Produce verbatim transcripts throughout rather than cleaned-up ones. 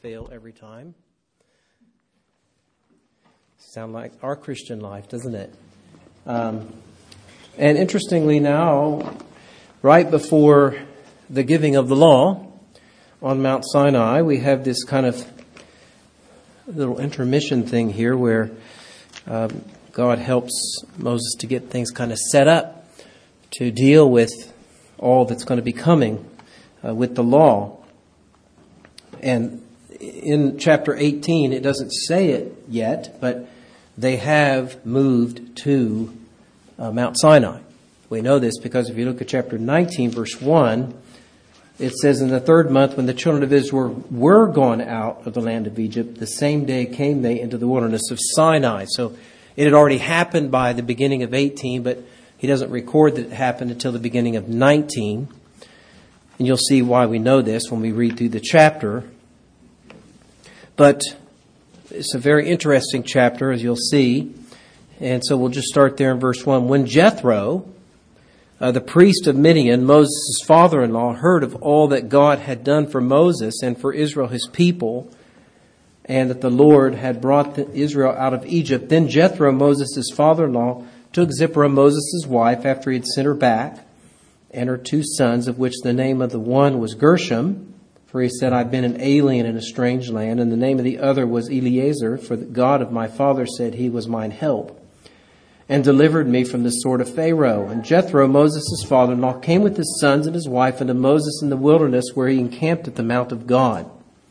fail every time. Sound like our Christian life, doesn't it? Um, and interestingly now, right before the giving of the law on Mount Sinai, we have this kind of little intermission thing here where um, God helps Moses to get things kind of set up to deal with all that's going to be coming uh, with the law. And in chapter eighteen, it doesn't say it yet, but they have moved to uh, Mount Sinai. We know this because if you look at chapter nineteen, verse one, it says, in the third month, when the children of Israel were gone out of the land of Egypt, the same day came they into the wilderness of Sinai. So it had already happened by the beginning of eighteen, but he doesn't record that it happened until the beginning of nineteen. And you'll see why we know this when we read through the chapter. But it's a very interesting chapter, as you'll see. And so we'll just start there in verse one. When Jethro, uh, the priest of Midian, Moses' father-in-law, heard of all that God had done for Moses and for Israel, his people, and that the Lord had brought Israel out of Egypt, then Jethro, Moses' father-in-law, took Zipporah, Moses' wife, after he had sent her back, and her two sons, of which the name of the one was Gershom, for he said, I've been an alien in a strange land, and the name of the other was Eliezer, for the God of my father said he was mine help, and delivered me from the sword of Pharaoh. And Jethro, Moses' father-in-law, came with his sons and his wife unto Moses in the wilderness, where he encamped at the mount of God.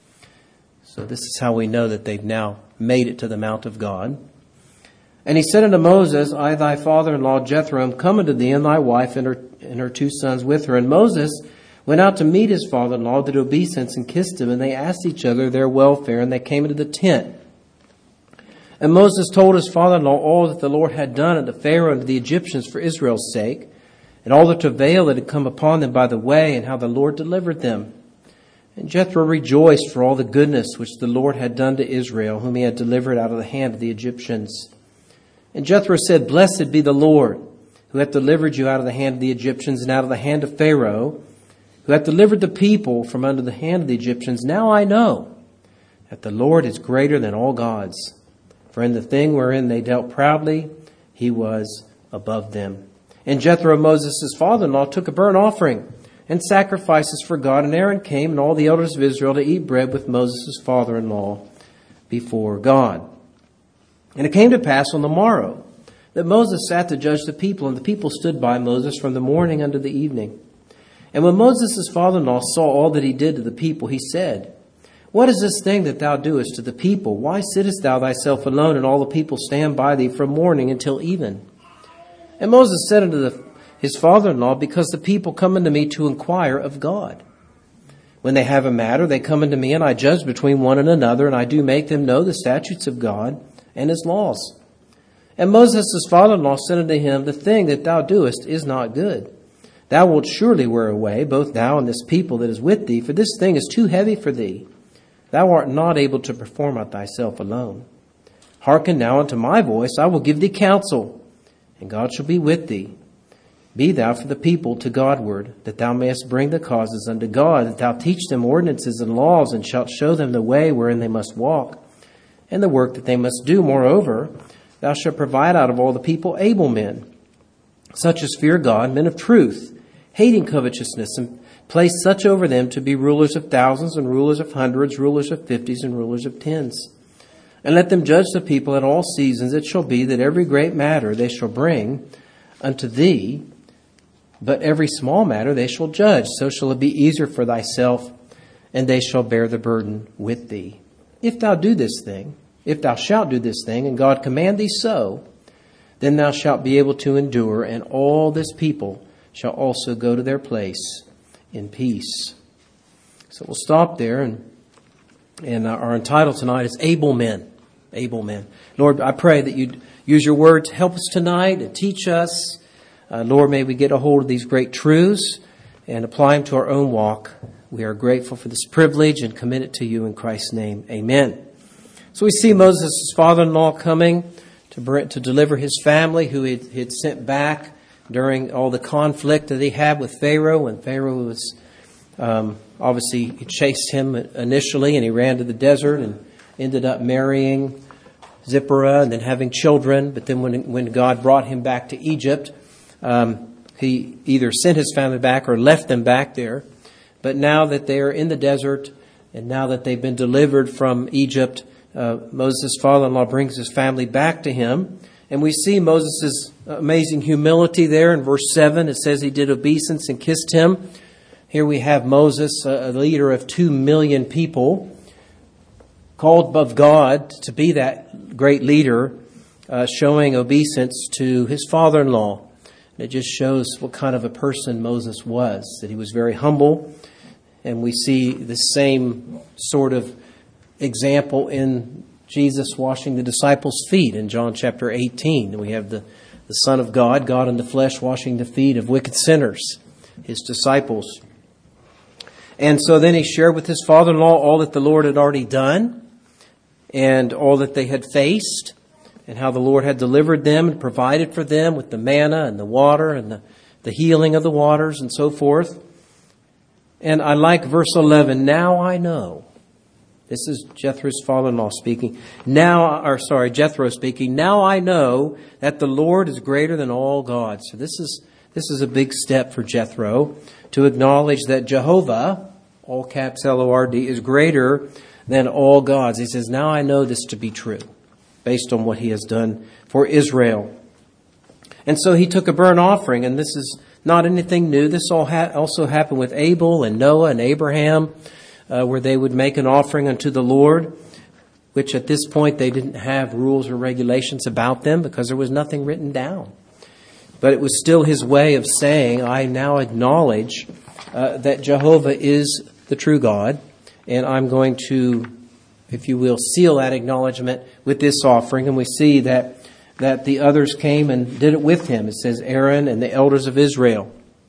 So this is how we know that they've now made it to the mount of God. And he said unto Moses, I, thy father-in-law Jethro, am come unto thee, and thy wife and her, and her two sons with her. And Moses went out to meet his father-in-law, did obeisance, and kissed him. And they asked each other their welfare, and they came into the tent. And Moses told his father-in-law all that the Lord had done unto Pharaoh and to the Egyptians for Israel's sake, and all the travail that had come upon them by the way, and how the Lord delivered them. And Jethro rejoiced for all the goodness which the Lord had done to Israel, whom he had delivered out of the hand of the Egyptians. And Jethro said, Blessed be the Lord, who hath delivered you out of the hand of the Egyptians, and out of the hand of Pharaoh, who hath delivered the people from under the hand of the Egyptians. Now I know that the Lord is greater than all gods. For in the thing wherein they dealt proudly, he was above them. And Jethro, Moses' father-in-law, took a burnt offering and sacrifices for God. And Aaron came and all the elders of Israel to eat bread with Moses' father-in-law before God. And it came to pass on the morrow that Moses sat to judge the people, and the people stood by Moses from the morning unto the evening. And when Moses' father-in-law saw all that he did to the people, he said, What is this thing that thou doest to the people? Why sittest thou thyself alone, and all the people stand by thee from morning until even? And Moses said unto the, his father-in-law, Because the people come unto me to inquire of God. When they have a matter, they come unto me, and I judge between one and another, and I do make them know the statutes of God and his laws. And Moses' father-in-law said unto him, The thing that thou doest is not good. Thou wilt surely wear away, both thou and this people that is with thee, for this thing is too heavy for thee. Thou art not able to perform it thyself alone. Hearken now unto my voice, I will give thee counsel, and God shall be with thee. Be thou for the people to Godward, that thou mayest bring the causes unto God, that thou teach them ordinances and laws, and shalt show them the way wherein they must walk, and the work that they must do. Moreover, thou shalt provide out of all the people able men, such as fear God, men of truth, hating covetousness, and place such over them to be rulers of thousands and rulers of hundreds, rulers of fifties and rulers of tens. And let them judge the people at all seasons. It shall be that every great matter they shall bring unto thee, but every small matter they shall judge. So shall it be easier for thyself, and they shall bear the burden with thee. If thou do this thing, if thou shalt do this thing, and God command thee so, then thou shalt be able to endure, and all this people shall also go to their place in peace. So we'll stop there, and and our title tonight is Able Men. Able Men. Lord, I pray that you'd use your word to help us tonight and teach us. Uh, Lord, may we get a hold of these great truths and apply them to our own walk. We are grateful for this privilege and commit it to you in Christ's name. Amen. So we see Moses' father-in-law coming to bring, to deliver his family, who he had sent back during all the conflict that he had with Pharaoh, when Pharaoh was um, obviously he chased him initially, and he ran to the desert and ended up marrying Zipporah and then having children. But then when when God brought him back to Egypt, um, he either sent his family back or left them back there. But now that they are in the desert, and now that they've been delivered from Egypt, uh, Moses' father-in-law brings his family back to him. And we see Moses' amazing humility there in verse seven. It says he did obeisance and kissed him. Here we have Moses, a leader of two million people, called of God to be that great leader, uh, showing obeisance to his father-in-law. And it just shows what kind of a person Moses was, that he was very humble. And we see the same sort of example in Jesus washing the disciples' feet in John chapter eighteen. And we have the, the Son of God, God in the flesh, washing the feet of wicked sinners, his disciples. And so then he shared with his father-in-law all that the Lord had already done and all that they had faced, and how the Lord had delivered them and provided for them with the manna and the water and the, the healing of the waters and so forth. And I like verse eleven. Now I know. This is Jethro's father-in-law speaking. Now, or sorry, Jethro speaking. Now I know that the Lord is greater than all gods. So this is this is a big step for Jethro to acknowledge that Jehovah, all caps L O R D, is greater than all gods. He says, now I know this to be true, based on what he has done for Israel. And so he took a burnt offering, and this is not anything new. This all ha- also happened with Abel and Noah and Abraham, uh, where they would make an offering unto the Lord, which at this point they didn't have rules or regulations about them because there was nothing written down. But it was still his way of saying, I now acknowledge uh, that Jehovah is the true God, and I'm going to, if you will, seal that acknowledgement with this offering. And we see that that the others came and did it with him. It says Aaron and the elders of Israel.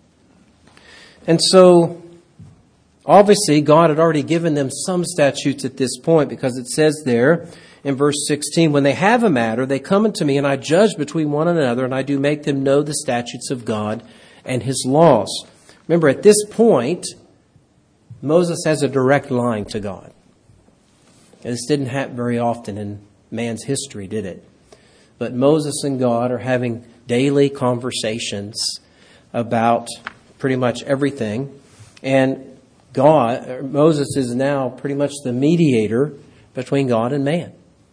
And so, obviously, God had already given them some statutes at this point, because it says there in verse sixteen, when they have a matter, they come unto me, and I judge between one another, and I do make them know the statutes of God and his laws. Remember, at this point, Moses has a direct line to God. And this didn't happen very often in man's history, did it? But Moses and God are having daily conversations about pretty much everything. And God, Moses is now pretty much the mediator between God and man.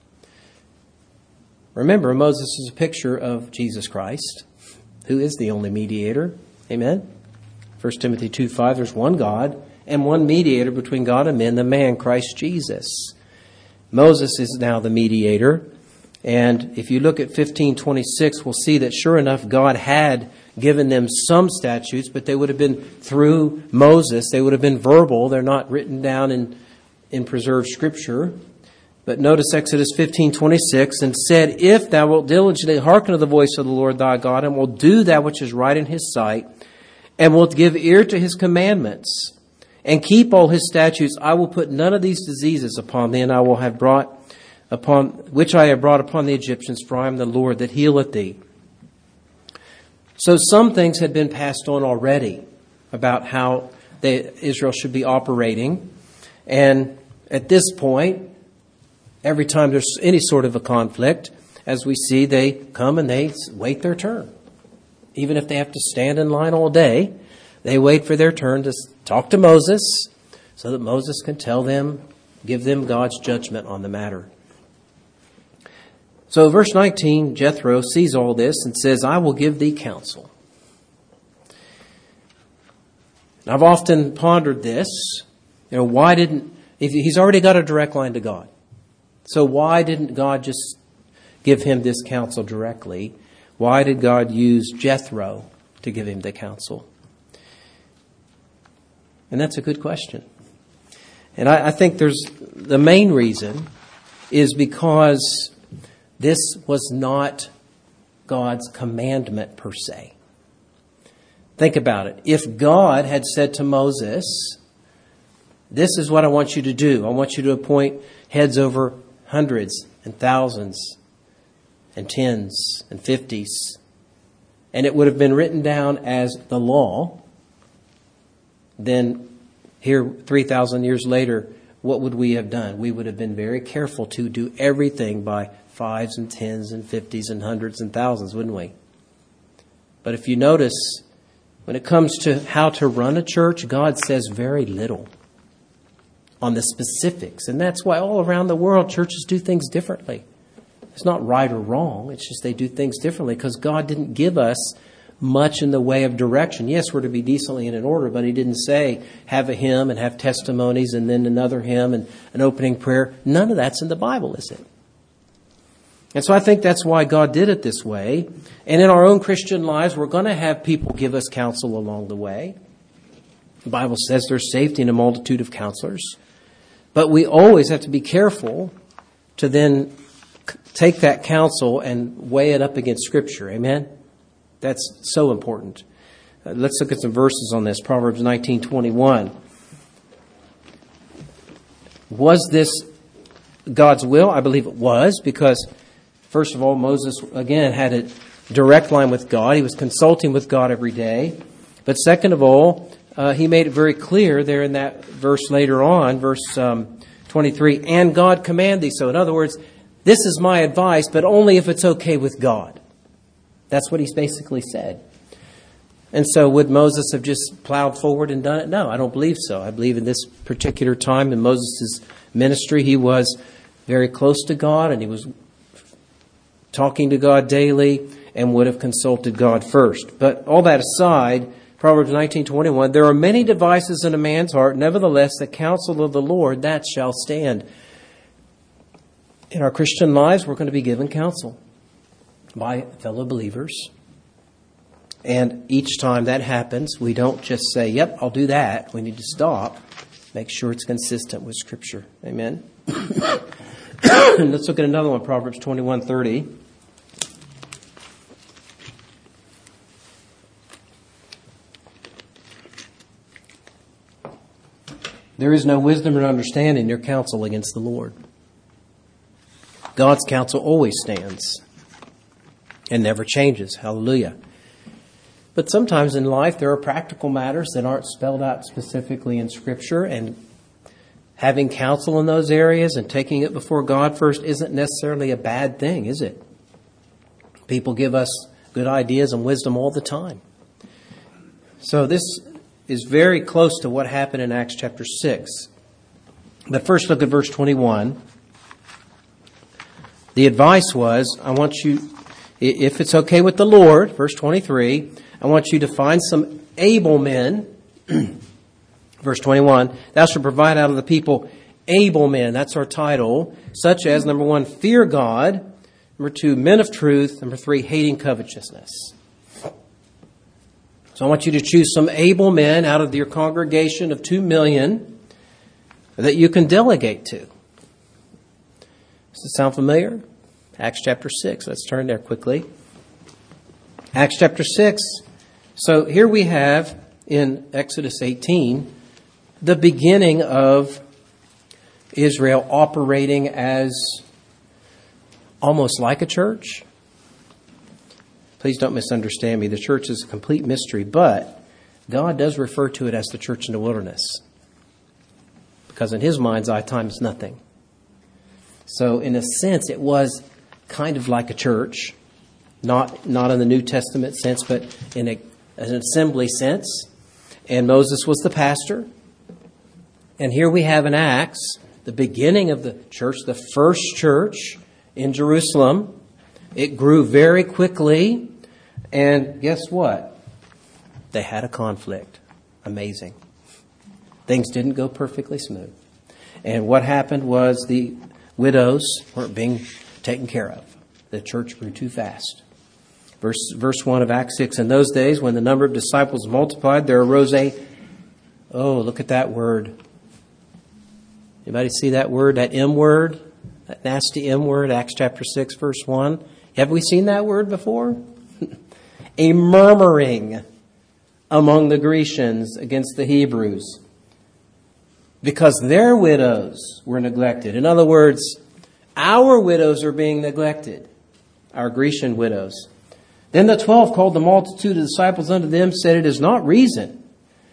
Remember, Moses is a picture of Jesus Christ, who is the only mediator. Amen? First Timothy two five, there's one God and one mediator between God and men, the man Christ Jesus. Moses is now the mediator. And if you look at fifteen twenty-six, we'll see that sure enough, God had given them some statutes, but they would have been through Moses. They would have been verbal. They're not written down in, in preserved scripture. But notice Exodus fifteen twenty-six, and said, if thou wilt diligently hearken to the voice of the Lord thy God, and wilt do that which is right in his sight, and wilt give ear to his commandments, and keep all his statutes, I will put none of these diseases upon thee, and I will have brought upon which I have brought upon the Egyptians, for I am the Lord that healeth thee. So some things had been passed on already about how they, Israel should be operating. And at this point, every time there's any sort of a conflict, as we see, they come and they wait their turn. Even if they have to stand in line all day, they wait for their turn to talk to Moses so that Moses can tell them, give them God's judgment on the matter. So verse nineteen, Jethro sees all this and says, I will give thee counsel. And I've often pondered this. You know, why didn't, if he's already got a direct line to God, so why didn't God just give him this counsel directly? Why did God use Jethro to give him the counsel? And that's a good question. And I, I think there's the main reason is because this was not God's commandment per se. Think about it. If God had said to Moses, this is what I want you to do. I want you to appoint heads over hundreds and thousands and tens and fifties. And it would have been written down as the law. Then here three thousand years later, what would we have done? We would have been very careful to do everything by fives and tens and fifties and hundreds and thousands, wouldn't we? But if you notice, when it comes to how to run a church, God says very little on the specifics. And that's why all around the world, churches do things differently. It's not right or wrong. It's just they do things differently because God didn't give us much in the way of direction. Yes, we're to be decently and in order, but he didn't say have a hymn and have testimonies and then another hymn and an opening prayer. None of that's in the Bible, is it? And so I think that's why God did it this way. And in our own Christian lives, we're going to have people give us counsel along the way. The Bible says there's safety in a multitude of counselors. But we always have to be careful to then take that counsel and weigh it up against Scripture. Amen? That's so important. Uh, let's look at some verses on this. Proverbs nineteen twenty-one. Was this God's will? I believe it was, because first of all, Moses, again, had a direct line with God. He was consulting with God every day. But second of all, uh, he made it very clear there in that verse later on, verse um, twenty-three, and God command thee so. In other words, this is my advice, but only if it's okay with God. That's what he's basically said. And so would Moses have just plowed forward and done it? No, I don't believe so. I believe in this particular time in Moses' ministry, he was very close to God and he was talking to God daily and would have consulted God first. But all that aside, Proverbs nineteen twenty-one, there are many devices in a man's heart, nevertheless the counsel of the Lord, that shall stand. In our Christian lives, we're going to be given counsel by fellow believers. And each time that happens, we don't just say, yep, I'll do that. We need to stop. Make sure it's consistent with Scripture. Amen. Let's look at another one, Proverbs twenty-one thirty. There is no wisdom or understanding in your counsel against the Lord. God's counsel always stands and never changes. Hallelujah. But sometimes in life there are practical matters that aren't spelled out specifically in Scripture, and having counsel in those areas and taking it before God first isn't necessarily a bad thing, is it? People give us good ideas and wisdom all the time. So this is very close to what happened in Acts chapter six. But first look at verse twenty-one. The advice was, I want you, if it's okay with the Lord, verse twenty-three, I want you to find some able men. Verse twenty-one, thou shalt provide out of the people able men. That's our title. Such as, number one, fear God. Number two, men of truth. Number three, hating covetousness. So I want you to choose some able men out of your congregation of two million that you can delegate to. Does it sound familiar? Acts chapter six. Let's turn there quickly. Acts chapter six. So here we have in Exodus eighteen the beginning of Israel operating as almost like a church. Please don't misunderstand me. The church is a complete mystery, but God does refer to it as the church in the wilderness, because in His mind's eye, time is nothing. So in a sense, it was kind of like a church, not not in the New Testament sense, but in a, an assembly sense. And Moses was the pastor. And here we have in Acts, the beginning of the church, the first church in Jerusalem. It grew very quickly. And guess what? They had a conflict. Amazing. Things didn't go perfectly smooth. And what happened was the widows weren't being taken care of. The church grew too fast. Verse, verse one of Acts six, in those days when the number of disciples multiplied, there arose a, oh, look at that word. Anybody see that word, that M word? That nasty M word, Acts chapter six, verse one. Have we seen that word before? A murmuring among the Grecians against the Hebrews, because their widows were neglected. In other words, our widows are being neglected, our Grecian widows. Then the twelve called the multitude of disciples unto them, said, it is not reason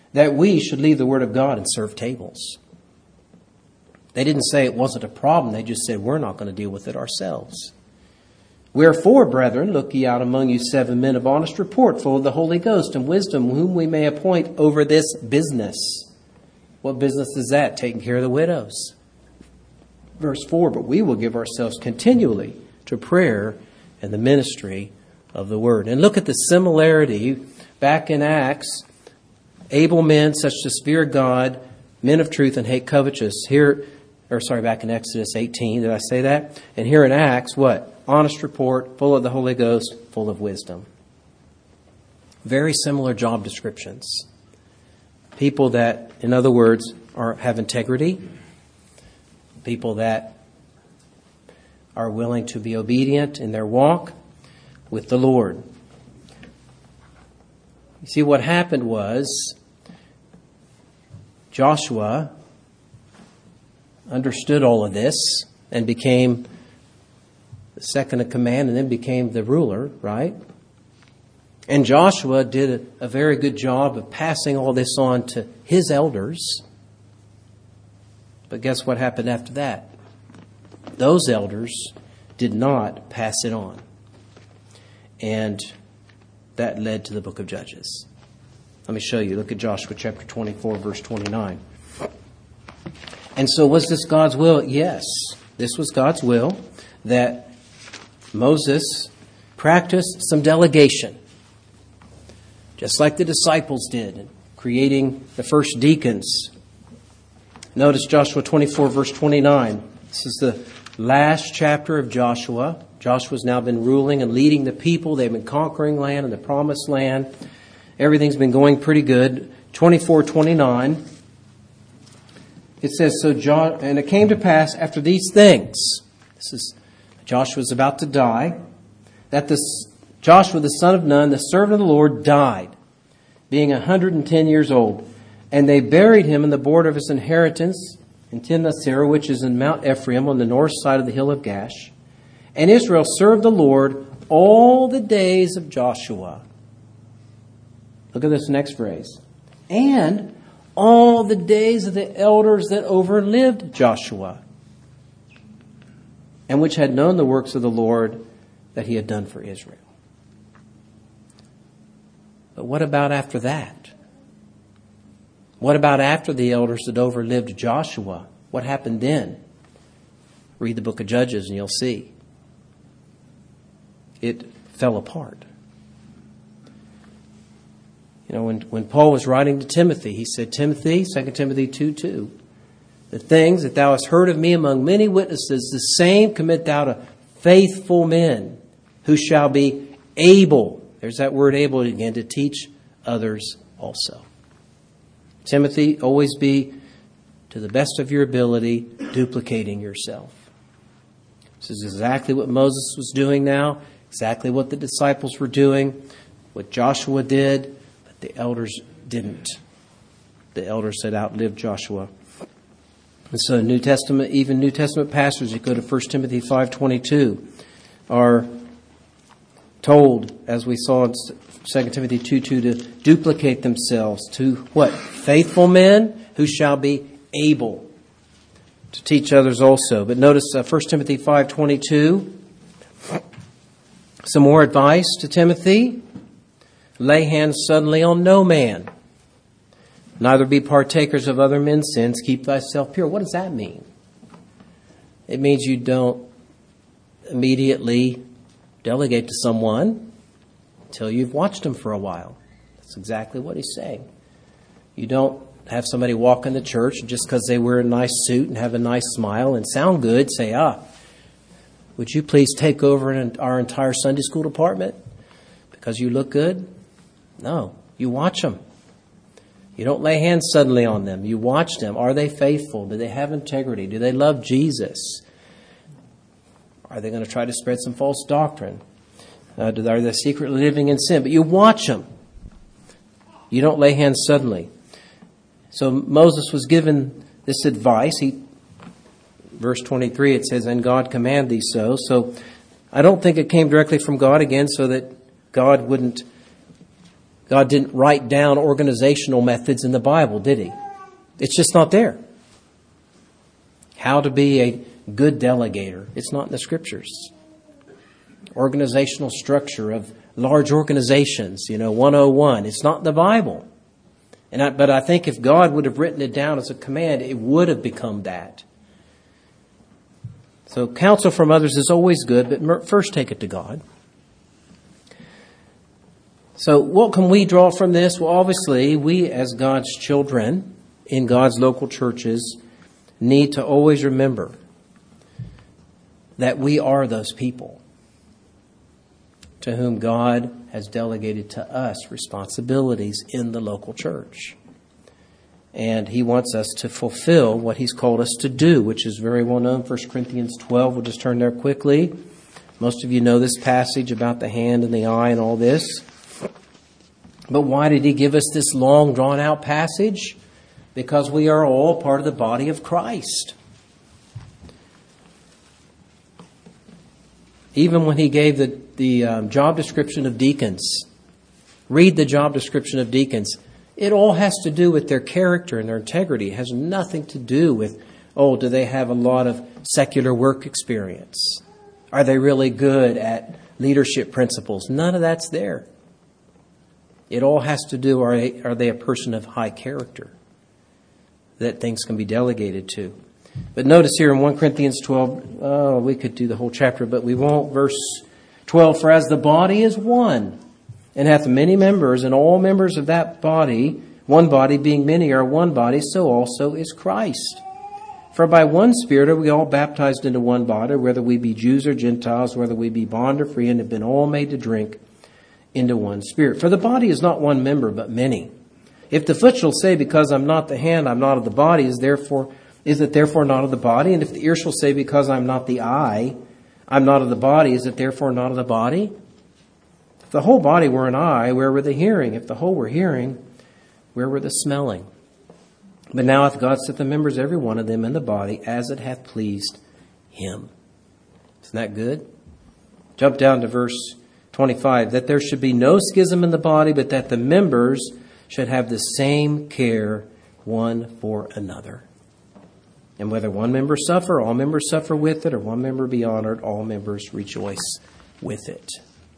that we should leave the Word of God and serve tables. They didn't say it wasn't a problem. They just said, we're not going to deal with it ourselves. Wherefore, brethren, look ye out among you seven men of honest report, full of the Holy Ghost and wisdom, whom we may appoint over this business. What business is that? Taking care of the widows. Verse four, but we will give ourselves continually to prayer and the ministry of the word. And look at the similarity back in Acts. Able men such as fear God, men of truth and hate covetous. Here, or sorry, back in Exodus eighteen, did I say that? And here in Acts, what? Honest report, full of the Holy Ghost, full of wisdom. Very similar job descriptions. People that, in other words, are have integrity. People that are willing to be obedient in their walk with the Lord. You see, what happened was Joshua understood all of this and became the second in command and then became the ruler, right? And Joshua did a, a very good job of passing all this on to his elders. But guess what happened after that? Those elders did not pass it on. And that led to the book of Judges. Let me show you. Look at Joshua chapter twenty-four, verse twenty-nine. And so was this God's will? Yes, this was God's will, that Moses practiced some delegation, just like the disciples did in creating the first deacons. Notice Joshua twenty-four, verse twenty-nine. This is the last chapter of Joshua. Joshua's now been ruling and leading the people. They've been conquering land and the promised land. Everything's been going pretty good. twenty-four twenty-nine. It says, so jo- and it came to pass after these things. This is Joshua's about to die. That this Joshua the son of Nun, the servant of the Lord, died, being a hundred and ten years old. And they buried him in the border of his inheritance in Timnath-Serah, which is in Mount Ephraim on the north side of the hill of Gash. And Israel served the Lord all the days of Joshua. Look at this next phrase. And all the days of the elders that overlived Joshua, and which had known the works of the Lord that he had done for Israel. But what about after that? What about after the elders that overlived Joshua? What happened then? Read the book of Judges and you'll see. It fell apart. You know, when, when Paul was writing to Timothy, he said, Timothy, Second Timothy two two, the things that thou hast heard of me among many witnesses, the same commit thou to faithful men who shall be able, there's that word able again, to teach others also. Timothy, always be, to the best of your ability, duplicating yourself. This is exactly what Moses was doing now, exactly what the disciples were doing, what Joshua did, but the elders didn't. The elders had outlived Joshua. And so New Testament, even New Testament pastors, you go to First Timothy five twenty-two, are told, as we saw in Second Timothy two two, to duplicate themselves to what? Faithful men who shall be able to teach others also. But notice uh, First Timothy five twenty-two, some more advice to Timothy. Lay hands suddenly on no man. Neither be partakers of other men's sins. Keep thyself pure. What does that mean? It means you don't immediately delegate to someone until you've watched them for a while. That's exactly what he's saying. You don't have somebody walk in the church just because they wear a nice suit and have a nice smile and sound good, say, ah, would you please take over our entire Sunday school department because you look good? No, you watch them. You don't lay hands suddenly on them. You watch them. Are they faithful? Do they have integrity? Do they love Jesus? Are they going to try to spread some false doctrine? Uh, are they secretly living in sin? But you watch them. You don't lay hands suddenly. So Moses was given this advice. He, verse twenty-three, it says, and God commanded thee so. So I don't think it came directly from God again so that God wouldn't God didn't write down organizational methods in the Bible, did He? It's just not there. How to be a good delegator. It's not in the Scriptures. Organizational structure of large organizations, you know, one oh one. It's not in the Bible. And I, but I think if God would have written it down as a command, it would have become that. So counsel from others is always good, but first take it to God. So what can we draw from this? Well, obviously, we as God's children in God's local churches need to always remember that we are those people to whom God has delegated to us responsibilities in the local church. And He wants us to fulfill what He's called us to do, which is very well known. First Corinthians twelve, we'll just turn there quickly. Most of you know this passage about the hand and the eye and all this. But why did He give us this long, drawn-out passage? Because we are all part of the body of Christ. Even when He gave the, the um, job description of deacons, read the job description of deacons. It all has to do with their character and their integrity. It has nothing to do with, oh, do they have a lot of secular work experience? Are they really good at leadership principles? None of that's there. It all has to do, are they, are they a person of high character that things can be delegated to? But notice here in First Corinthians twelve, oh, we could do the whole chapter, but we won't. Verse twelve, for as the body is one, and hath many members, and all members of that body, one body being many, are one body, so also is Christ. For by one Spirit are we all baptized into one body, whether we be Jews or Gentiles, whether we be bond or free, and have been all made to drink into one Spirit. For the body is not one member, but many. If the foot shall say, because I'm not the hand, I'm not of the body, is therefore is it therefore not of the body? And if the ear shall say, because I'm not the eye, I'm not of the body, is it therefore not of the body? If the whole body were an eye, where were the hearing? If the whole were hearing, where were the smelling? But now hath God set the members, every one of them, in the body, as it hath pleased Him. Isn't that good? Jump down to verse twenty-five. That there should be no schism in the body, but that the members should have the same care one for another. And whether one member suffer, all members suffer with it, or one member be honored, all members rejoice with it.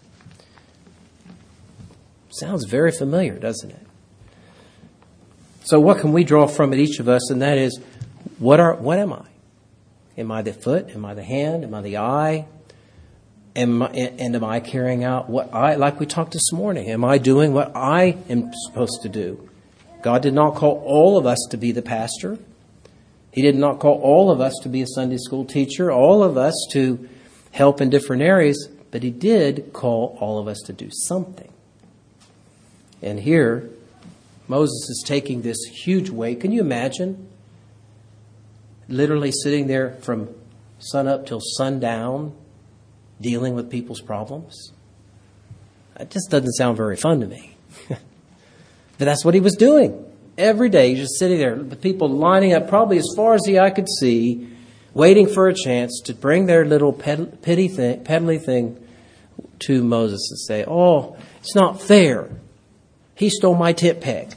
Sounds very familiar, doesn't it? So what can we draw from it, each of us? And that is, what are what am I? Am I the foot? Am I the hand? Am I the eye? Am I, and am I carrying out what I, like we talked this morning, am I doing what I am supposed to do? God did not call all of us to be the pastor. He did not call all of us to be a Sunday school teacher, all of us to help in different areas, but He did call all of us to do something. And here, Moses is taking this huge weight. Can you imagine? Literally sitting there from sun up till sundown, dealing with people's problems. That just doesn't sound very fun to me. But that's what he was doing. Every day, he's just sitting there, the people lining up probably as far as the eye could see, waiting for a chance to bring their little petty thing, peddly thing to Moses and say, oh, it's not fair. He stole my tit peg.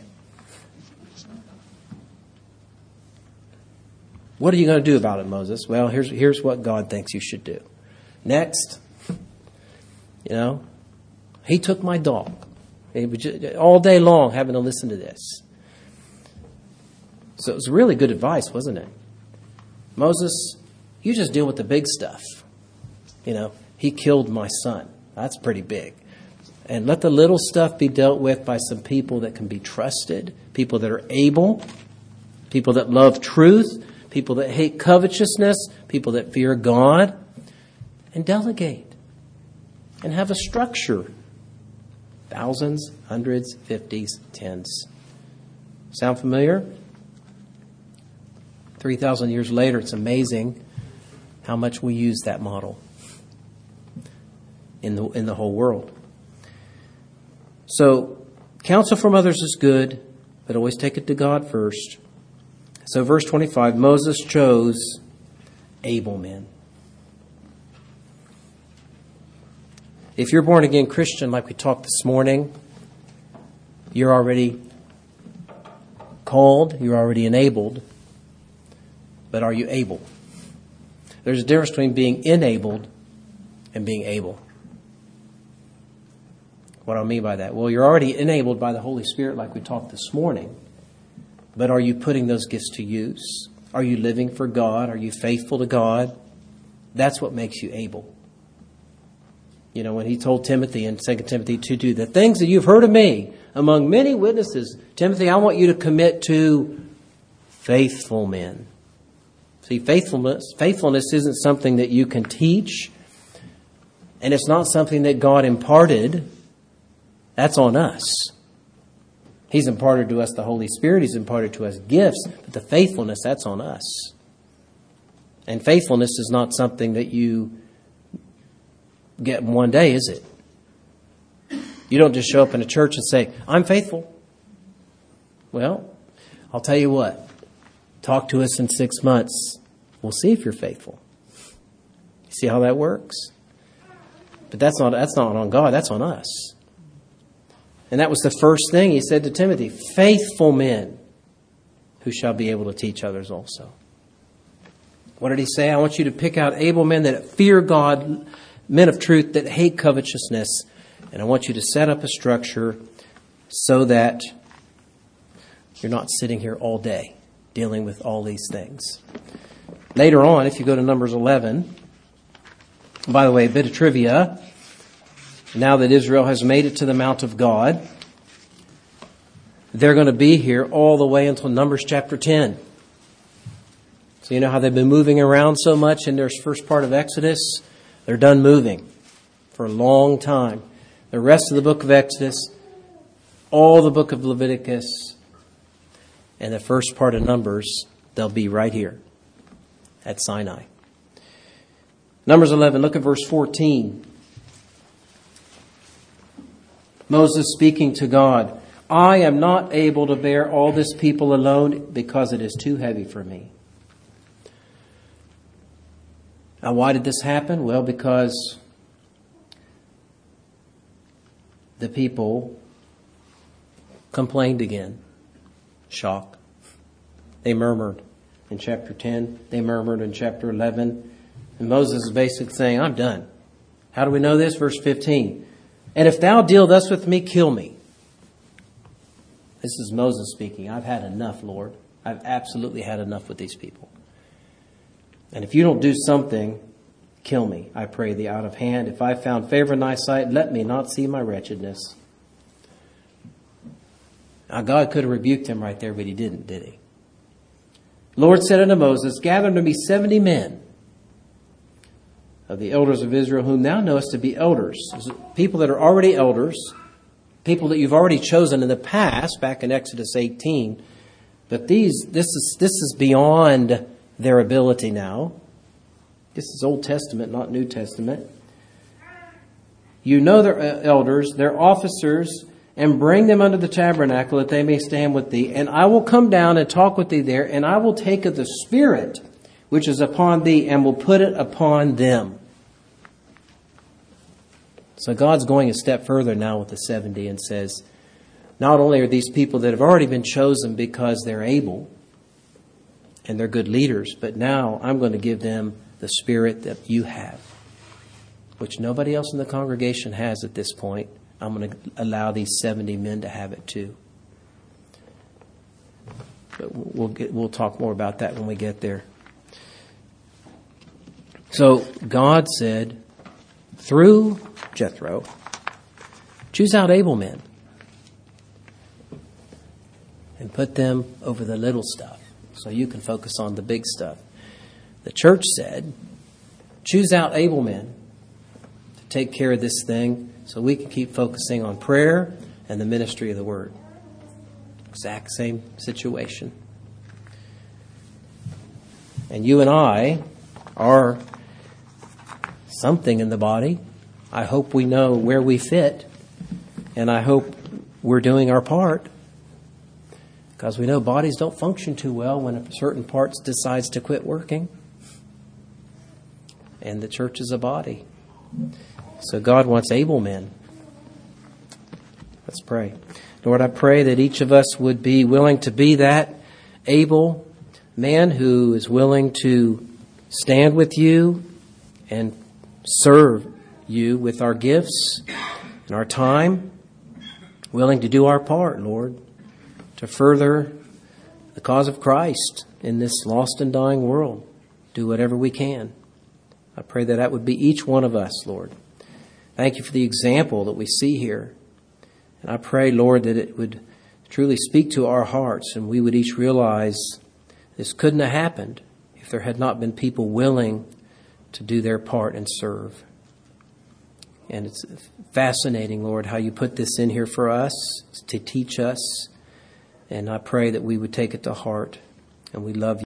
What are you going to do about it, Moses? Well, here's here's what God thinks you should do. Next, you know, he took my dog. He was just, all day long having to listen to this. So it was really good advice, wasn't it? Moses, you just deal with the big stuff. You know, he killed my son. That's pretty big. And let the little stuff be dealt with by some people that can be trusted, people that are able, people that love truth, people that hate covetousness, people that fear God, and delegate and have a structure. Thousands, hundreds, fifties, tens. Sound familiar? three thousand years later, it's amazing how much we use that model in the in the whole world. So, counsel from others is good, but always take it to God first. So, verse twenty-five, Moses chose able men. If you're born again Christian, like we talked this morning, You're already called, you're already enabled, but are you able? There's a difference between being enabled and being able. What do I mean by that? Well, you're already enabled by the Holy Spirit like we talked this morning, but are you putting those gifts to use? Are you living for God? Are you faithful to God? That's what makes you able. You know, when he told Timothy in Second Timothy two two, the things that you've heard of me among many witnesses, Timothy, I want you to commit to faithful men. See, faithfulness, faithfulness isn't something that you can teach, and it's not something that God imparted. That's on us. He's imparted to us the Holy Spirit. He's imparted to us gifts, but the faithfulness, that's on us. And faithfulness is not something that you get in one day, is it? You don't just show up in a church and say, I'm faithful. Well, I'll tell you what. Talk to us in six months. We'll see if you're faithful. You see how that works? But that's not, that's not on God. That's on us. And that was the first thing he said to Timothy. Faithful men who shall be able to teach others also. What did he say? I want you to pick out able men that fear God, men of truth that hate covetousness. And I want you to set up a structure so that you're not sitting here all day dealing with all these things. Later on, if you go to Numbers eleven, by the way, a bit of trivia. Now that Israel has made it to the Mount of God, they're going to be here all the way until Numbers chapter ten. So you know how they've been moving around so much in their first part of Exodus? They're done moving for a long time. The rest of the book of Exodus, all the book of Leviticus, and the first part of Numbers, they'll be right here at Sinai. Numbers eleven, look at verse fourteen. Moses speaking to God, I am not able to bear all this people alone because it is too heavy for me. Now, why did this happen? Well, because the people complained again. Shock. They murmured in chapter ten. They murmured in chapter eleven. And Moses is basically saying, I'm done. How do we know this? Verse fifteen. And if thou deal thus with me, kill me. This is Moses speaking. I've had enough, Lord. I've absolutely had enough with these people. And if you don't do something, kill me, I pray thee, out of hand. If I found favor in thy sight, let me not see my wretchedness. Now, God could have rebuked him right there, but he didn't, did he? The Lord said unto Moses, gather unto me seventy men of the elders of Israel, whom thou knowest to be elders. People that are already elders, people that you've already chosen in the past, back in Exodus eighteen. But these, this is this is beyond their ability now. This is Old Testament, not New Testament. You know their elders, their officers, and bring them unto the tabernacle that they may stand with thee. And I will come down and talk with thee there, and I will take of the Spirit which is upon thee, and will put it upon them. So God's going a step further now with the seventy and says, not only are these people that have already been chosen because they're able and they're good leaders, but now I'm going to give them the Spirit that you have, which nobody else in the congregation has at this point. I'm going to allow these seventy men to have it too. But we'll get, we'll talk more about that when we get there. So God said, through Jethro, choose out able men and put them over the little stuff so you can focus on the big stuff. The church said, choose out able men to take care of this thing so we can keep focusing on prayer and the ministry of the word. Exact same situation. And you and I are something in the body. I hope we know where we fit, and I hope we're doing our part, because we know bodies don't function too well when a certain part decides to quit working. And the church is a body. So God wants able men. Let's pray. Lord, I pray that each of us would be willing to be that able man who is willing to stand with you and serve you with our gifts and our time, willing to do our part, Lord, to further the cause of Christ in this lost and dying world. Do whatever we can. I pray that that would be each one of us, Lord. Thank you for the example that we see here. And I pray, Lord, that it would truly speak to our hearts and we would each realize this couldn't have happened if there had not been people willing to do their part and serve. And it's fascinating, Lord, how you put this in here for us to teach us. And I pray that we would take it to heart and we love you.